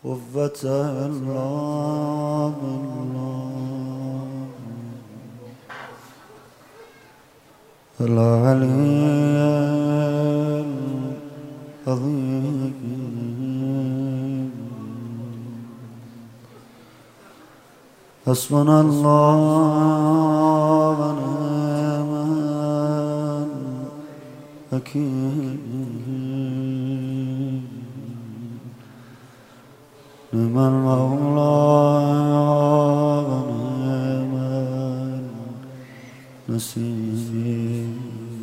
قوة إلا بالله العلي العظيم. حسبنا الله ونعم الوكيل. نعم المولى ونعم النصير.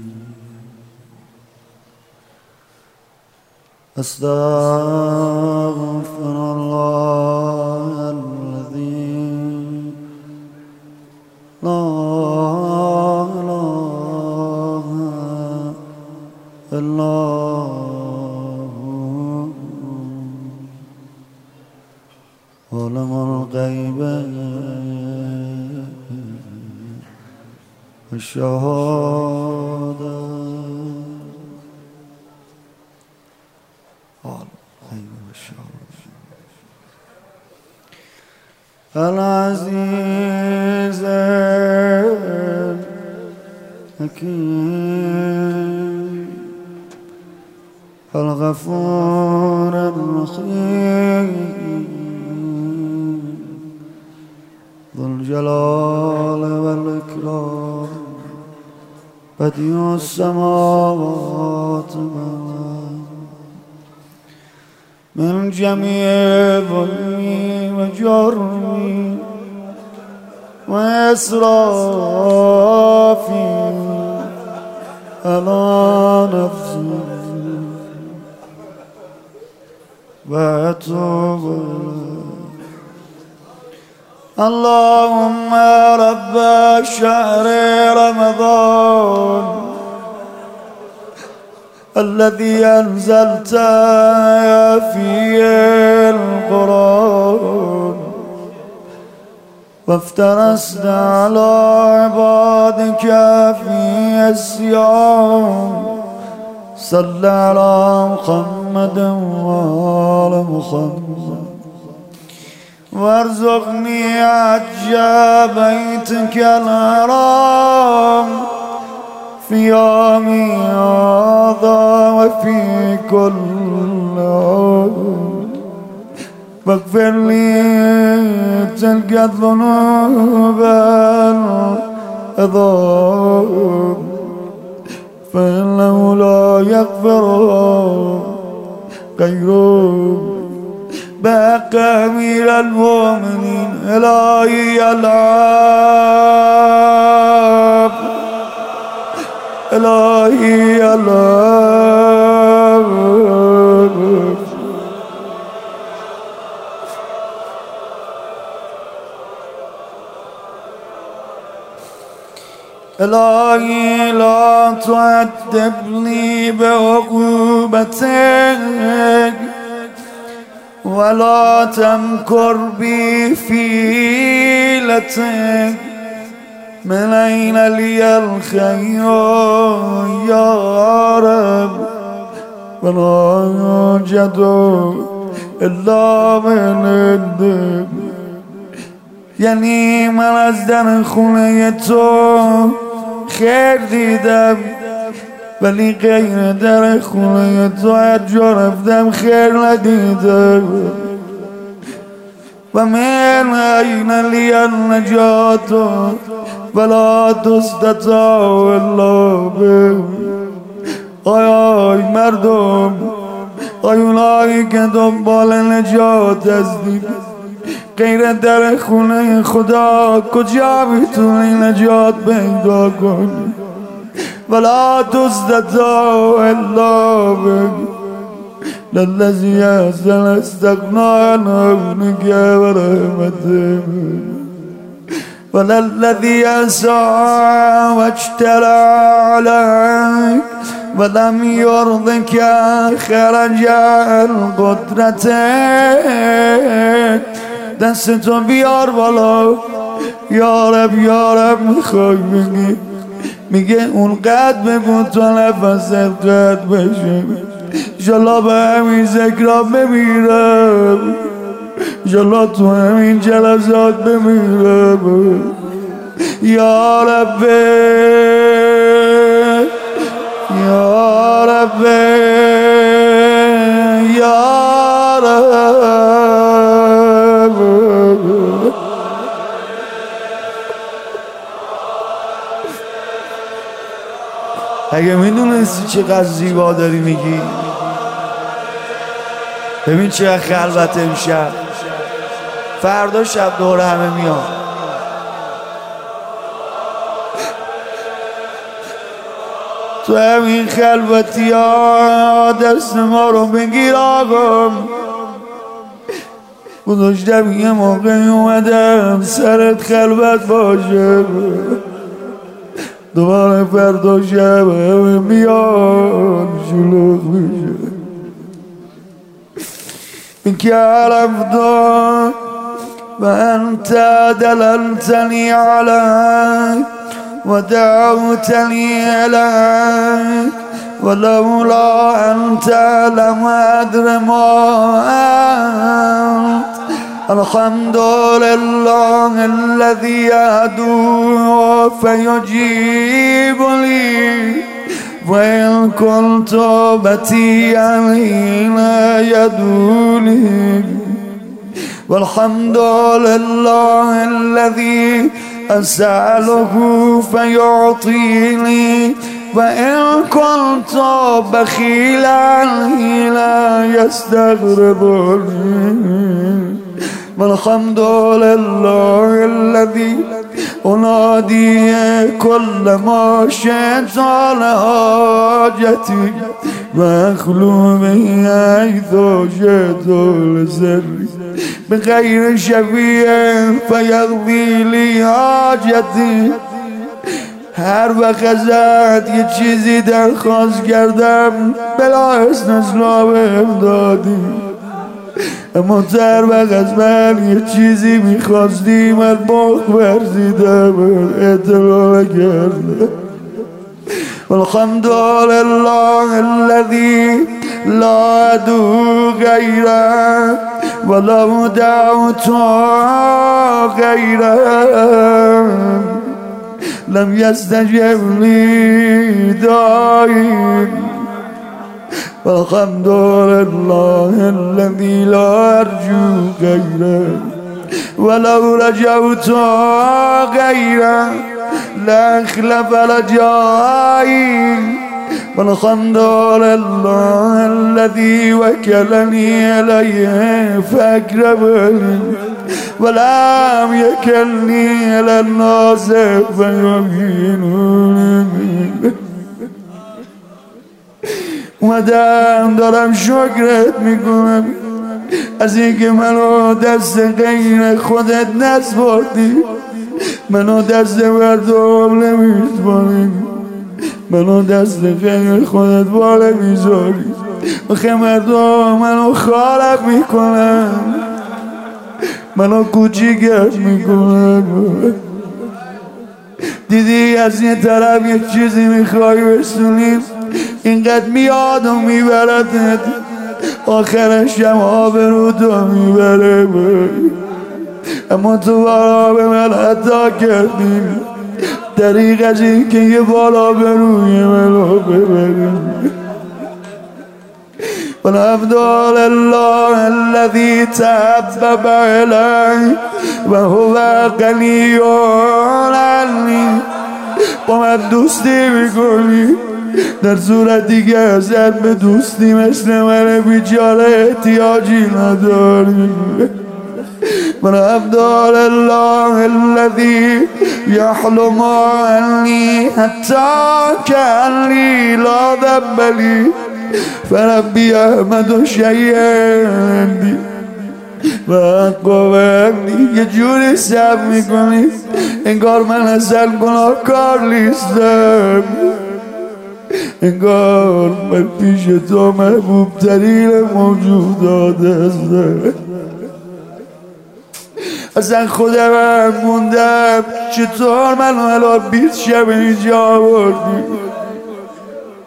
أستغفر الله الذي لا إله إلا هو عالم الغيب والشهادة العزيز الحكيم الغفور الرحيم ذو الجلال والإكرام بديع السماوات والأرض من جميع ظلمي وجرمي وإسرافي على نفسي وأتوب اللهم رب شهر رمضان الذي أنزلت فيه القرآن وافترست على عبادك فيه الصيام صل على محمد وآل محمد وارزقني حج بيتك الحرام في يومي هذا وفي كل عام واغفر لي تلك الذنوب العظام فإنه لا يغفر غيره بحق أمير المؤمنين إلهي العاب إلهي العاب إلهي لا تعذبني بعقوبتك ولا تمكر بي حيلتك من أين لي الخير يا رب ولا يوجد إلا من عندك. یعنی من از در خونه تو خیر دیدم ولی غیر در خونه تو هر جا رفتم خیر ندیدم و من أين لي النجاة ولا تستطاع إلا بك. آی مردم، آی اونایی که دنبال نجات هستید غیر در خونه خدا کجا میتونی نجات پیدا کنی؟ ولا تستطاع إلا بك للذي أحسن استغنى عن ابنك ورحمته وللذي أساء واجترى عليك ولم يرضك خرج عن قدرتك. دستو بیار بالا یا رب میخوای بگی میگه اونقدر بگو تا نفست قد بشه انشالله به همین ذکرها بمیرم انشالله تو همین جلسات بمیرم. یا ربی یا ربی یا رب. اگه میدونستی چقدر زیبا داری میگی، ببین چقدر خلوت امشب، فردا شب دور همه میان. تو همین خلوتی ها دست ما رو بگیر آقا. گذاشتم یه موقعی اومدم سرت خلوت باشه، دوباره فردا شب همه میان شلوغ میشه. که عرفتا و انت دللتنی علیک و دعوتنی الیک ولولا انت لم ادر ما انت. الحمد لله الذي ادعو فيجيب لي وإن كنت بتيا حين يدعوني. والحمد لله الذي أسأله فيعطيني وإن كنت بخيلا حين يستغربني. والحمد لله الذي أنادي كل ما شئت على حاجتي وأخلو به حيث شئت لسري بغير شفيع فيقضي لي حاجتي. هر وقت ازت یه چیزی درخواست کردم بلا استثنا بهم دادی، اما هر وقت از من یه چیزی میخواستی من بخت ورزیدم اطلاع نکردم. والحمد لله الذي لا أدعو غيره ولو دعوت غيره لم يستجب لي داعي. والحمد لله الذي لا أرجو غيره ولو رجوت غيره لأخلف رجائي. والحمد لله الذي وكلني إليه فأقربني ولم يكلني إلى الناس فيهينوني. اومدم دارم شکرت میکنم از اینکه منو دست غیر خودت نسپردی، منو دست مردم نمیسپاری، منو دست غیر خودت بالا میذاری. آخه مردم منو خارب میکنن، منو کوچیکت میکنن. دیدی از یه طرف یک چیزی میخوای بسونی اینقدر میاد و میبردت، آخرش هم آبرو تو میبره. اما تو بارا به من عطا کردی طریق از این که یه بالا به روی منو ببری. والحمد لله الذي تحبب إلي وهو غني عني. با من دوستی میکنی در صورتی که ازت به دوستی مثل من بیچاره احتیاجی نداری. والحمد لله الذي يحلم عني حتى كأني لا ذنب لي فربي أحمد شيئا عندي و قوانی. یه جوری سب میکنی انگار من اصلا گناهکار نیستم، انگار من پیش تو محبوب ترین موجودات هستم. اصلا خودم موندم چطور منو الان 20 شب اینجا آوردی.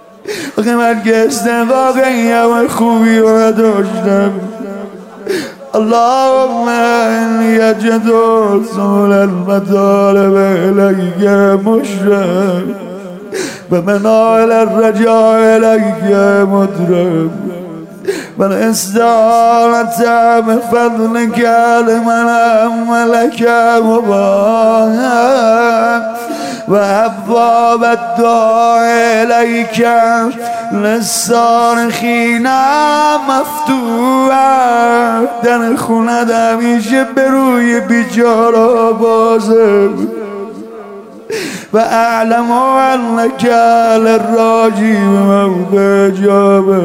آخه من که واقعی همه خوبی رو نداشتم، اللهم إني أجد سبل المطالب إليك مشرق ومنال الرجاء إليك مدرب والاستعانة بفضلك لمن أملك مباهى وأبواب الدعاء إليك للصارخين مفتوحة در خونت همیشه به روی بیچارا بازه و اعلم انک للراجی موقع جابه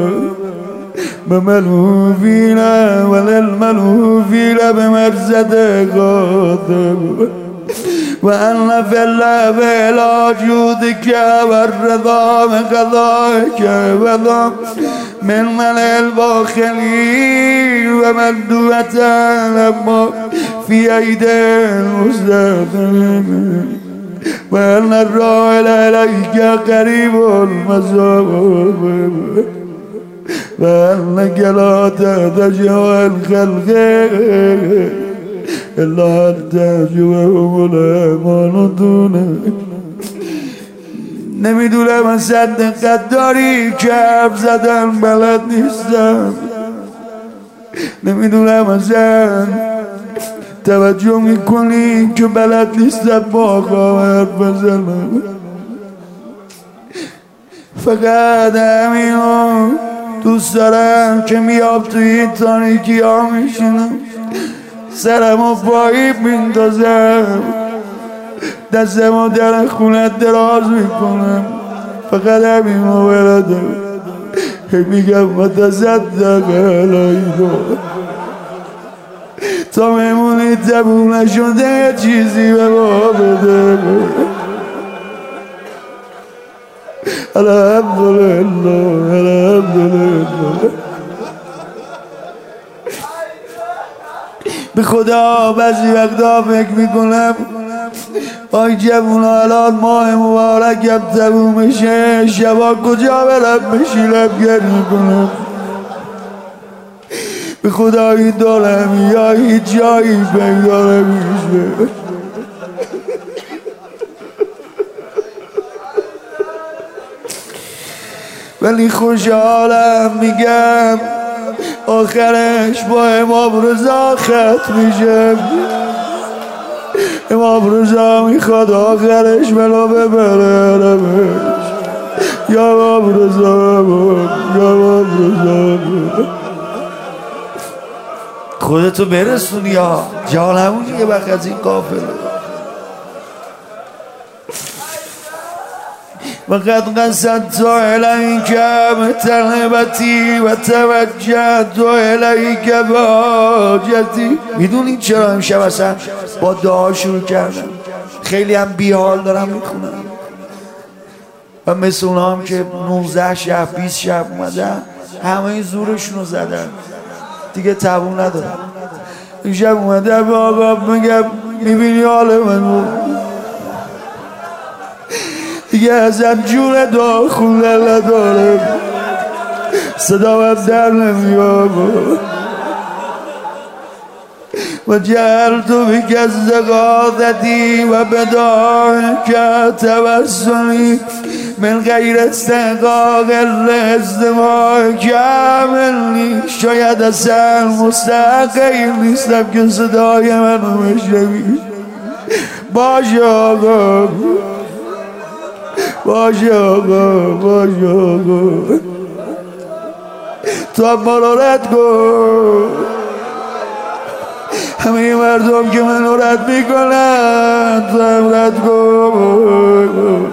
بملهوفین وللملهوفین بمرزد غاضب وأن في اللعب إلى جودك والرضا بقضائك وضع من الباخلين ومردوة لما في أيدي المستضعفين وأن الراحل إليك قريب المصاب وأنك لا تتجه الخلق إلا أنت جوهم الأمان دونك نمیدونم از دقت داری که حرف زدن بلد نیستم نمیدونم از توجه میکنی که بلد نیستم با حرف بزنم فقط همینو دوست دارم که میاب توی این تاریکی ها میشنم سرمو پایی میندازم دستمو در خونت دراز میکنم فقط همینو بلدم میگم متصدق علیکم تا میمونی تبون نشده چیزی به ما بده الحمدلله الحمدلله به خدا بعضی وقتا فکر میکنم آی جوونا الان ماه مبارکم تموم میشه شبا کجا برم بشینم گریه کنم به خدا این دارم یا هیچ جایی پیدا نمیشه ولی خوشحالم میگم آخرش با امام رضا ختم میشه امام رضا میخواد آخرش منو ببره رمش یا امام رضا یا امام رضا خودتو برسون یا جانمون یه وقت از این قافله وقد قصدت إليك بطلبتي وتوجهت إليك بحاجتي میدونید چرا امشب اصلا با دعا شروع کردم خیلی هم بیحال دارم میخونم و مثل اونا هم که 19 شب 20 شب اومدن همه زورشون رو زدن دیگه تبون ندارم امشب اومده به آقا میگم میبینی حال من دیگه ازم جون داخونه ندارم صدام در نمیاد و جعلت بك الزغاثتی و بداعك توسلی من غیر استحقاق الاستماع کاملی شاید اصلا مستحقی نیستم که صدای منو بشنوی باشه آقا باشه آقا باشه آقا تو هم مرارت کن همه مردم که منو رد میکنن تو هم رد کن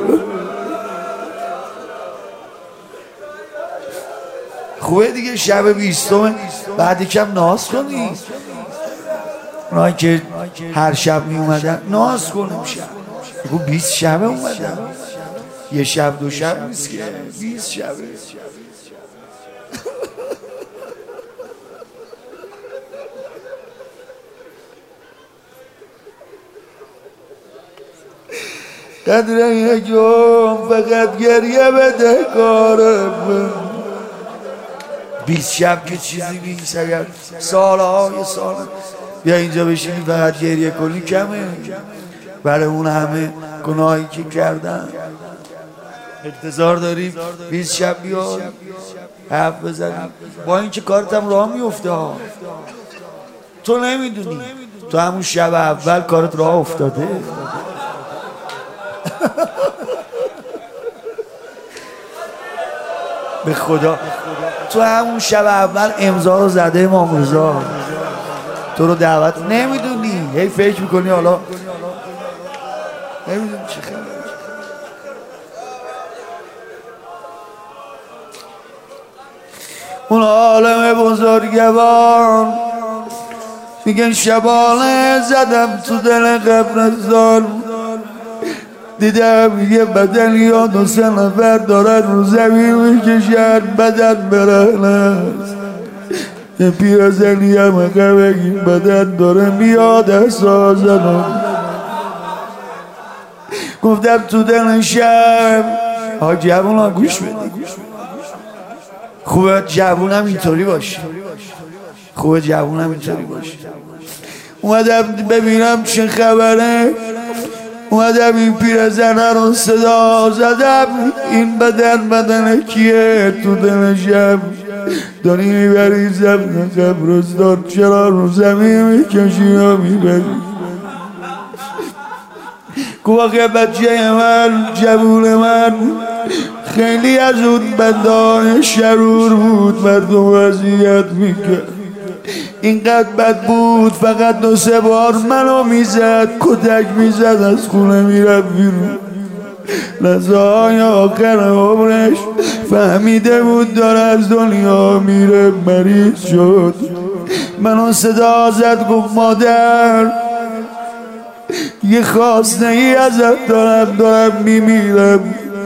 خوبه دیگه شب 20 بعد یکم ناز کنی اونایی که هر شب می اومدن ناز کنم شب بگو 20 شبه اومدن یه شب دو شب نیست که 20 شبه قدر یکم فقط گریه بده کارم 20 شب که چیزی نیست، اگر سالهای سال بیا اینجا بشینی فقط گریه کنی کمه برای اون همه گناهی که کردن. انتظار داریم 20 شب بیا حرف بزنیم، با اینکه کارتم راه میفته ها. تو نمیدونی تو همون شب اول کارت راه افتاده. به خدا تو همون شب اول امضا رو زده امام رضا، تو رو دعوت نمیدونی، هی فکر میکنی حالا نمیدونی چی خیلی. اون عالم بزرگوار میگن شبانه زدم تو دل قبرستان، دیدم یه بدن یا 2-3 نفر دارن رو زمین میکشن، بدن برهنه است. یه پیرزنی هم عقب این بدن داره میاد احساسم. گفتم تو دل شب ها جوون ها گوش بده، خوبه جوونم اینطوری باشه، خوبه جوونم اینطوری باشه. اومدم ببینم چه خبره، اومدم این پیرزنه رو صدا زدم، این بدن کیه تو دل شب داری میبری زمین قبرستان، چرا رو زمین میکشی یا میبری؟ گوه بچه من جوون من خیلی از اون بندهای شرور بود، مردم اذیت میکرد، اینقدر بد بود فقط 2-3 بار منو میزد، کتک میزد، از خونه میرفت بیرون. لحظه‌های آخر عمرش فهمیده بود داره از دنیا میره، مریض شد، منو صدا زد گفت مادر یه خواسته ای ازت دارم میمیرم،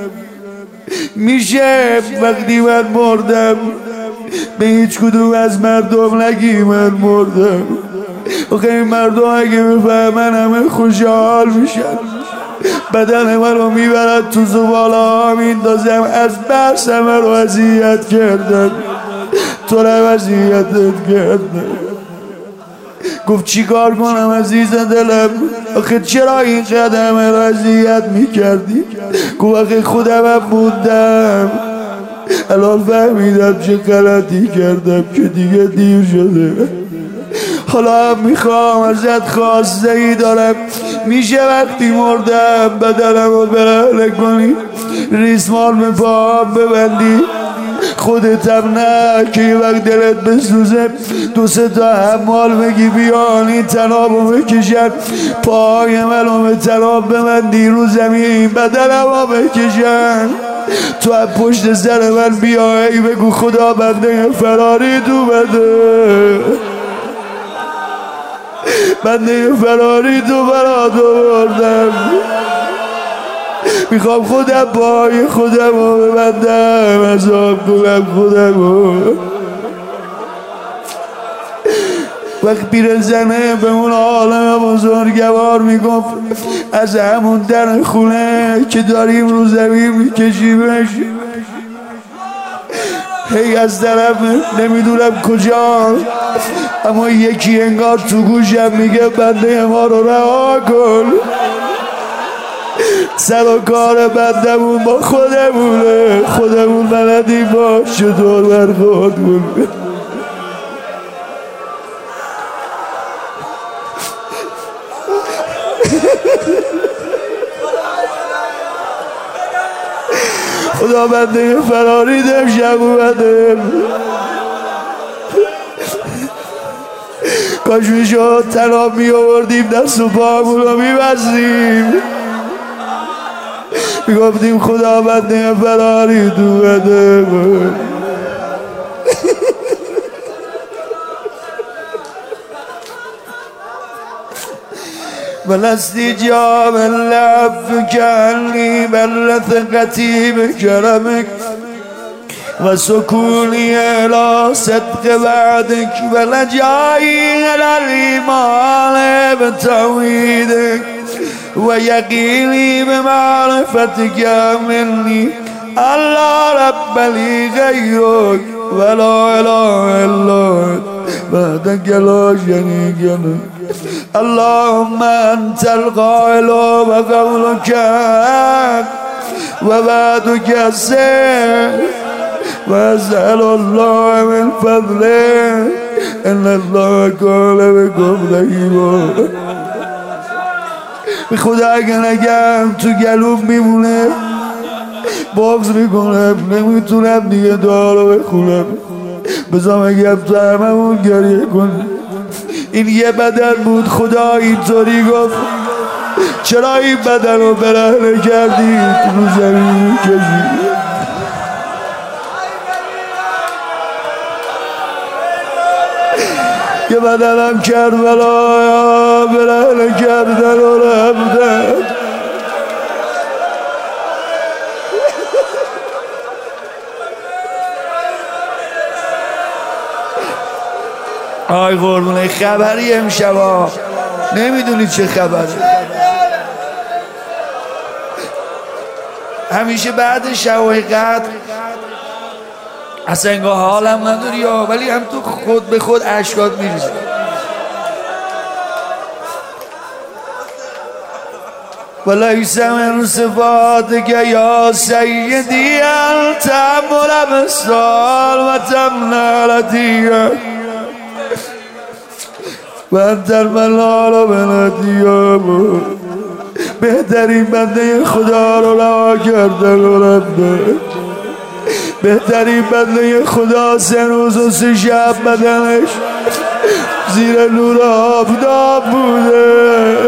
میشه وقتی من مردم به هیچ کدوم از مردم نگی من مردم، آخه این مردم اگه بفهمن همه خوشحال میشن، بدن من رو میبرد تو زباله ها میندازم، از بس همه رو اذیت کردم، تو رو اذیتت کردم. گفت چی کار کنم عزیز دلم، آخه چرا این قدم رو اذیت میکردی؟ گفت آخه خودم هم بودم، الان فهمیدم چه غلطی کردم که دیگه دیر شده، حالا هم میخوام ازت خواسته ای دارم، میشه وقتی مردم بدنم رو برهنه کنی، ریسمان به پاهم ببندی، خودتم نه که یه وقت دلت بسوزه 2-3 تا حمال بگی بیان این تناب رو بکشن، پای منو به تناب ببندی، رو زمین بدنم رو بکشن، تو از پشت سر من بیایی بگو خدا بنده فراری تو بده، بنده فراری تو برات آوردم، میخوام خودم پای خودم رو ببندم، عذاب کنم خودم رو. وقت پیرزنه به اون عالم بزرگوار میگفت از همون در خونه که داریم رو زمین میکشیمش، هی از طرف نمیدونم کجا، اما یکی انگار تو گوشم میگه بنده ما رو رها کن، سر و کار بندمون با خودمون بلدی با چطور برخورد کنه. خدا بنده فراری دم شب اومده، کاش میشد تناب می آوردیم دست و پامون رو میبستیم، میگفتیم خدا بنده فراری تو بده. ولستی جام اللعب كأني بل ثقتي بكرمك وسكوني إلى صدق بعدك ولجائي إلى الإيمان بتوحيدك ويقيني بمعرفتك مني ألا رب لي غيرك ولا اله الا وحدك لا شريك لك اللهم انت القائل وقولك ووعدك السر واسأل الله من فضله ان الله قال بكم رحیما. به خدا اگه نگم تو گلوم میمونه بغض میکنم نمیتونم دیگه دعا رو بخونم. بذار بگم تو هممون گریه کنیم. این یه بدن بود خدا اینطوری گفت چرا این بدن رو برهنه کردی رو زمین کشی. یه بدنم کربلا برهنه کردن و رفتن. آی قربونه خبری امشبا نمیدونی چه خبره. همیشه بعد شبای قدر اصلا انگاه حالم نداری ولی هم تو خود به خود اشکات میریزه. ولیس من صفاتك یا سیدی التأمل بالسال و تمنالتی و انت الملال بلدیام. بهترین بنده خدا رو رها کردن و رفته. بهترین بنده خدا 3 روز و 3 شب بدنش زیر نور آفتاب بوده.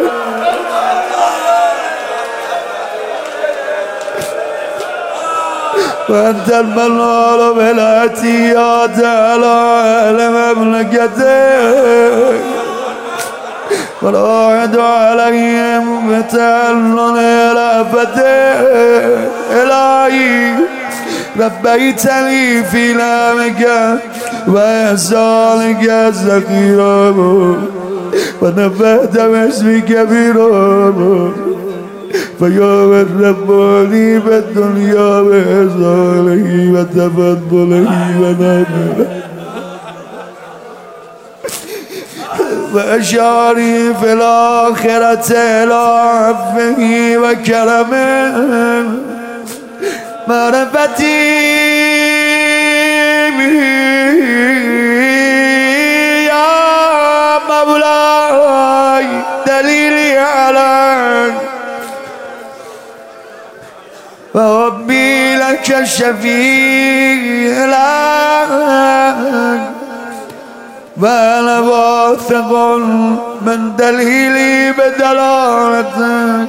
و انت الملال بلدی یا تعالی اهل مملکته ولا يدعو عليهم بتعلن رأفته. إلهي ربيتني في نعمك وإحسانك الذخيرا ونفعت باسمك كبيرا فيا من رباني بالدنيا بإحسانه وتفضله ونعمه وأشاري في الآخرة إلى عفوه وكرمه معرفتي به يا مولاي دليلي عليك وحبي لك الشفيع لك وأنا واثق من دليلي بدلالتك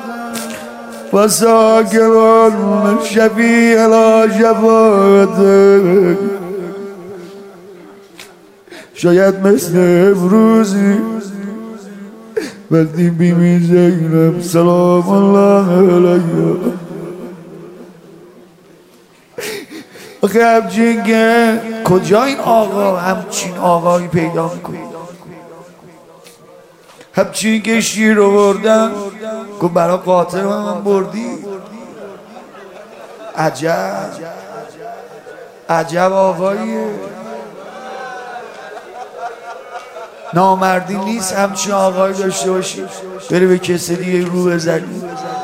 وساكر من شفيع لا شفاعتك. شاید مثل امروزی وقتی بیبی زینب سلام الله علیها آخه همچین که کجا این آقا همچین آقایی پیدا میکنه. همچین که شیر رو بردن گفت برای قاطر من بردی. عجب عجب آقاییه. نامردی نیست همچین آقایی داشته باشی بری به کسی دیگه رو بزنی.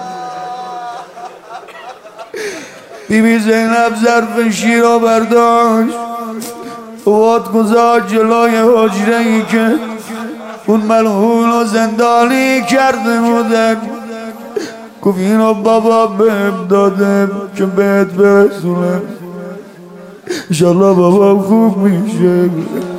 بیبی زینب ظرف شیر را برداشت واد گذاشت جلوی حجره ای که اون ملعون و زندانی کرده بودن. گفت اینو بابا بهم داده که بهت برسونم انشالله بابام خوب میشه.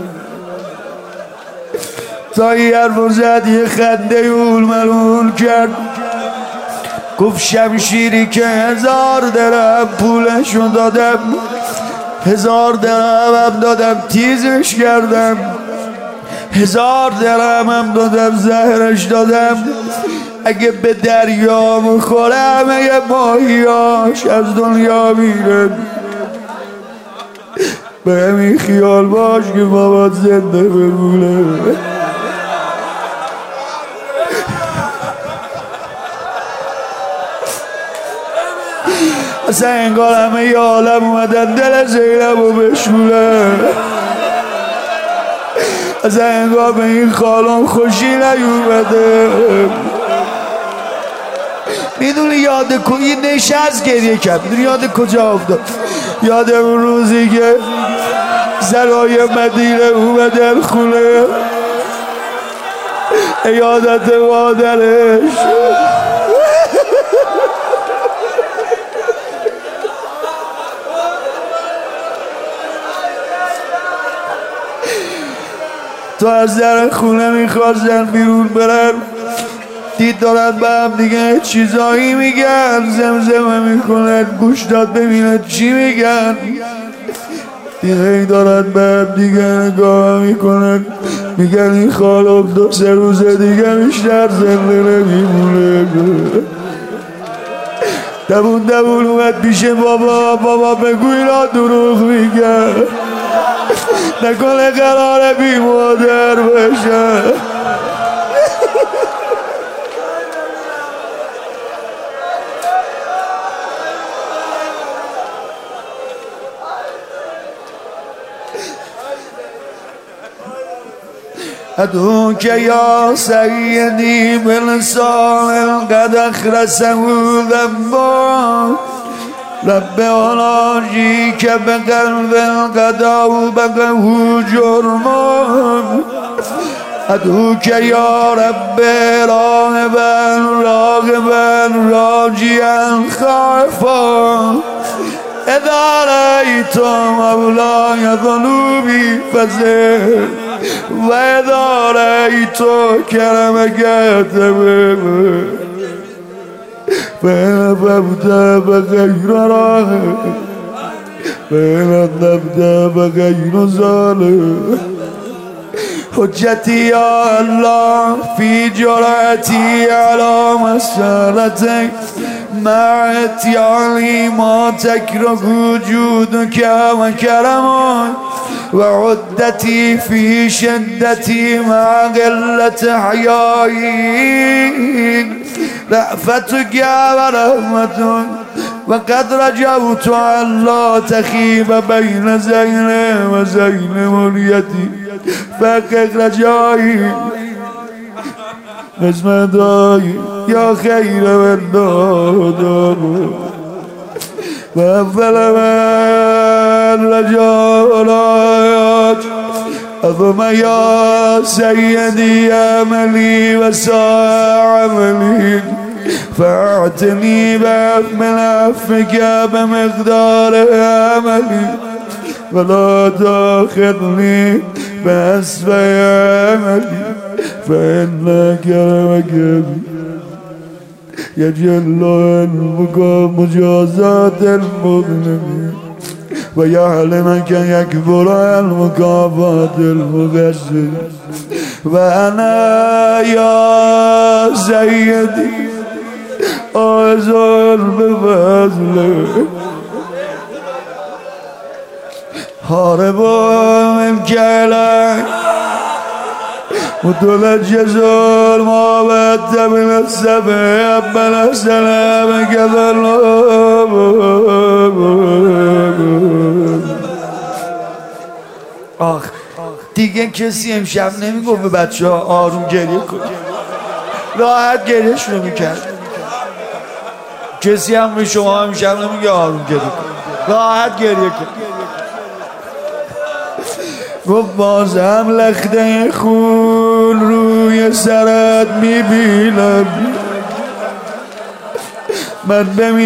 تا این حرف زد یه خنده اون ملعون کرد گفت شمشیری که 1000 درهم پولشو دادم 1000 درهم هم دادم تیزش کردم 1000 درهم هم دادم زهرش دادم اگه به دریا میخوره همه ماهیاش از دنیا میره. به همین خیال باش که بابات زنده بمونه. اصلا انگار همه ی عالم اومدن دل زینب رو بشورن، اصلا انگار به این خالم خوشی نیومده. میدونی یاد این نشست گریه کرد، میدونی یاد کجا افتاد؟ یاد اون روزی که زنای مدینه اومدن خونه، عیادت مادرش. تو از در خونه میخواستن بیرون برن، دید دارن به هم دیگه چیزایی میگن، زمزمه میکنن، گوش داد ببینن چی میگن. دیگه دارن به هم دیگه نگاه میکنن، میگن این خالم 2-3 روز دیگه بیشتر زنده نمیمونه. دبون اومد پیش بابا بگو اینا دروغ میگن، نکنه قرار بی مادر بشه. أدعوك يا سيدي بلسان قد أخرسه ذنبا، رب أناجيك بقلب قد أوبقه جرما. أدعوك يا رب راغبا راجيا خائفا، إذا رأيت مولاي ذنوبي فزد، وإذا رأيت كرمك تمام، فإن فبت بغير راغب، فإن نبت بغير ظالم. حجتي يا الله في جرأتي على مسألتك، مع اتياني ما تكره جودك وكرمك، وعدتي في شدتي مع قلة حيائي، رأفتك ورحمتك. وقد رجوت أن لا تخيب بين زينب وزين مريتي، فحقق رجائي نجم داي يا خير من دادم. وأفضل من رجاء أظم يا سيدي أملي وساع عملي، فاعتني من عفك بمقدار أملي، ولا تأخذني بأسفل أملي، فإن كرمك يجل علمك مجازات المظلمين، ويعلمك يكبر عن مكافأة المقصرين. وأنا يا سيدي أزول بفضلك هارب منك إليك، متلجس ما بات من السماء بلا سلامك ظلام. آخ دیگه کسی امشب نمیگفت به بچه ها آروم گریه کن، راحت گریهش رو میکرد. کسی هم به شما امشب نمیگه آروم گریه کن، راحت گریه کن. گفت بازم لخته خون روی سرت میبینم، من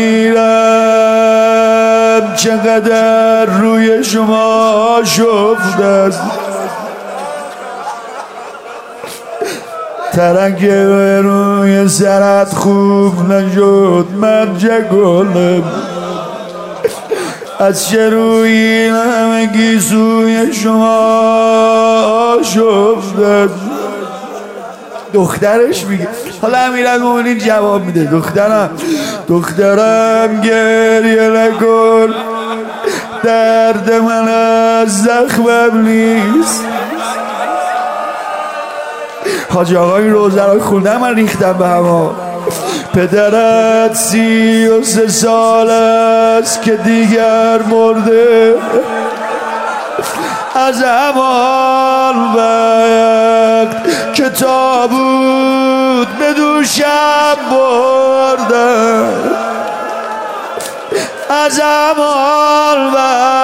بمیرم چقدر روی شما شفته است، ترک روی سرت خوب نشد من چه کنم، از چه روی همگی سوی شما شفته. دخترش میگه، حالا امیرالمومنین جواب میده، دخترم گریه نکن، درد من از زخمم نیست. حاجی آقا این روزه رو خوندم من ریختم به هوا. پدرت 33 سال است که دیگر مرده، از همان وقت که تابوت به دوشم بردن، از همان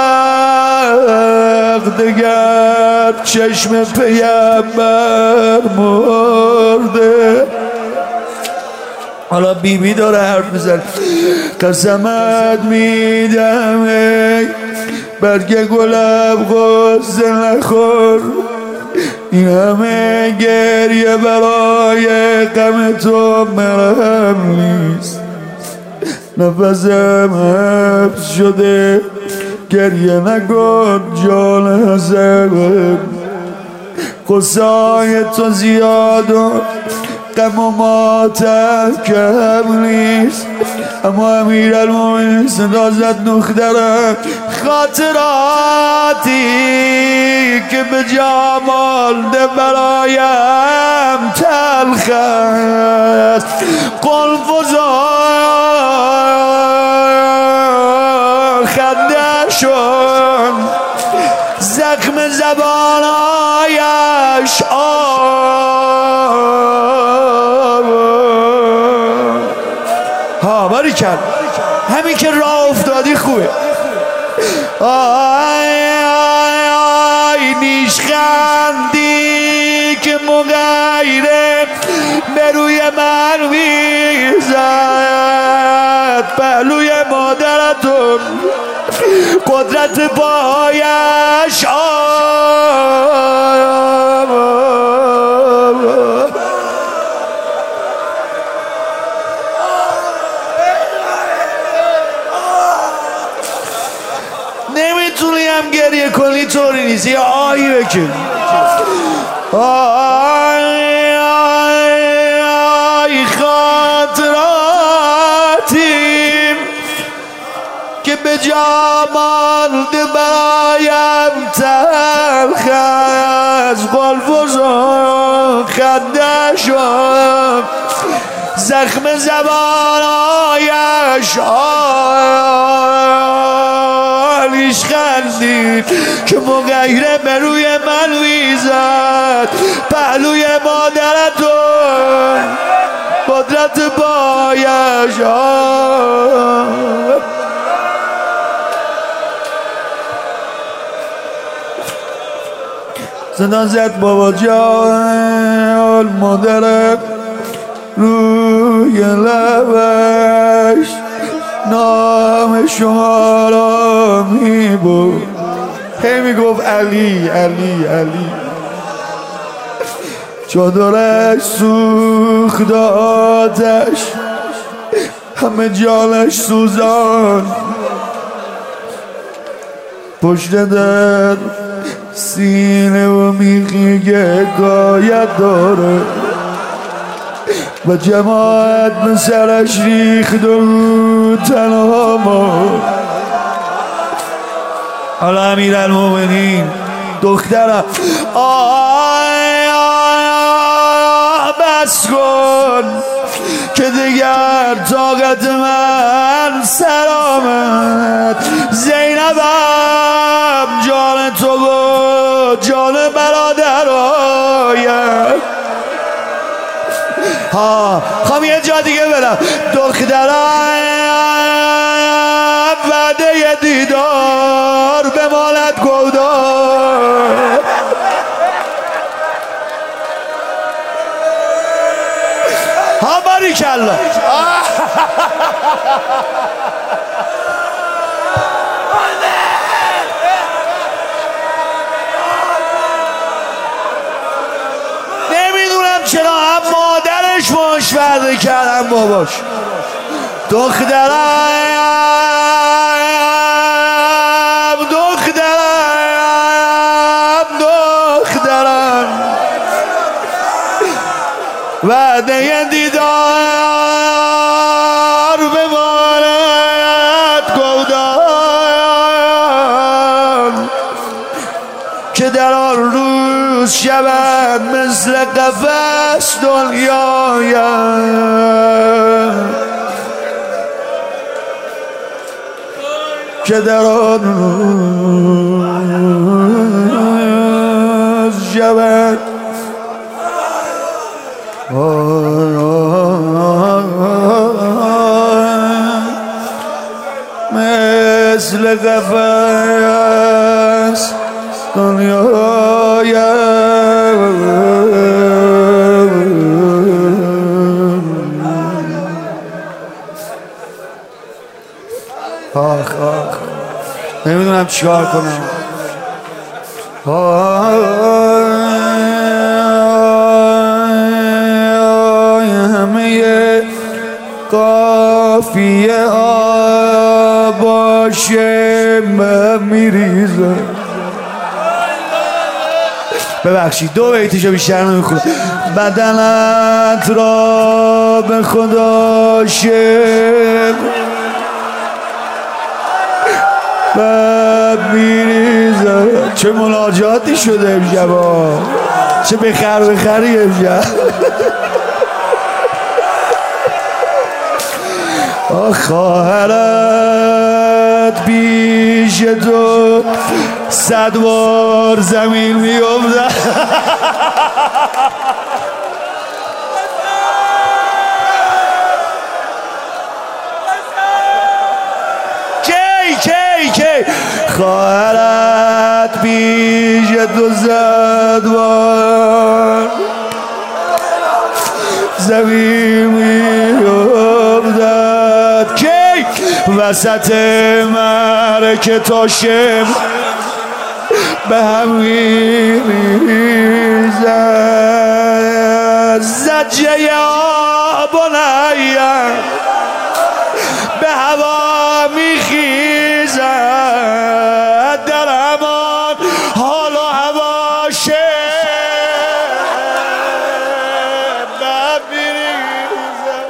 وقت دگر چشم پیمبر مرده. حالا بیبی داره حرف میزنه. قسمت میدم ای برگ گلم غصه نخور، این همه گریه برای غم تو مرهم نیست، نفسم حبس شده گریه نکن جان حسن، قصای تو زیاد و غم و ماتم کم نیست، اما امیرالمومنین صدا زد دخترم خاطراتی که به جا مانده برایم تلخ است، قلفزا خنده‌شون زخم زبانایش ها باری کرد، همین که راه افتادی خوبه. آی آی آی نیشخندی که مغیره به روی من میزد، پهلوی مادرتون قدرت پایش نمیتونی هم گریه کنی، طوری نیست، یه آهی بکن. آی آی آی خاطراتی که به جا مانده برایم تلخ از، قلفزا خنده‌شون زخم زبانایش آلیش خندید که مغیره به روی من میزد، پهلوی مادرتون قدرت بایش صدا زد بابا جان، مادرم روی لبش نام شما را میبود، هی میگفت علی علی علی، چادرش سوخت آتش همه جانش سوزان، پشت در سینه و میخی که حکایت داره و جماعت به سرش ریخت و تنها ما. حالا امیرالمومنین دخترم آی آی بس کن که دیگر طاقت من سر آمد، زینبم جان تو و جان برادرایم. ها خواهم یه جا دیگه برم. دخترم وعده دیدار بماند گودار، ها باریکلا نمیدونم چرا هم مادرش مشورده کردم باباش. دخترم وعده دیدار بماند گودان که در آن روز روز شود مثل قفس دنیایم که در آن روز شود مثل قفس دنیایم. آخ نمیدونم چیکار کنم. همه قافیه ها باشه من میریزم. ببخشید دو بیتشو بیشتر نمیخونم. بدنت را به خدا شم من میریزم. چه مناجاتی شده امشب، چه بخری امشب. خواهرت پیش تو 100 بار زمین میافتد. کی خواهرت پیش تو 100 بار زمین میافتد. کی وسط معرکه تا شم به هم میریزد. زجه آبونیم به هوا میخیزد در همان حال و هوا شم من میریزد.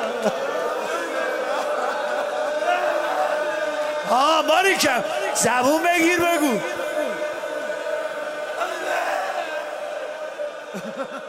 باریکم زبون بگیر بگو.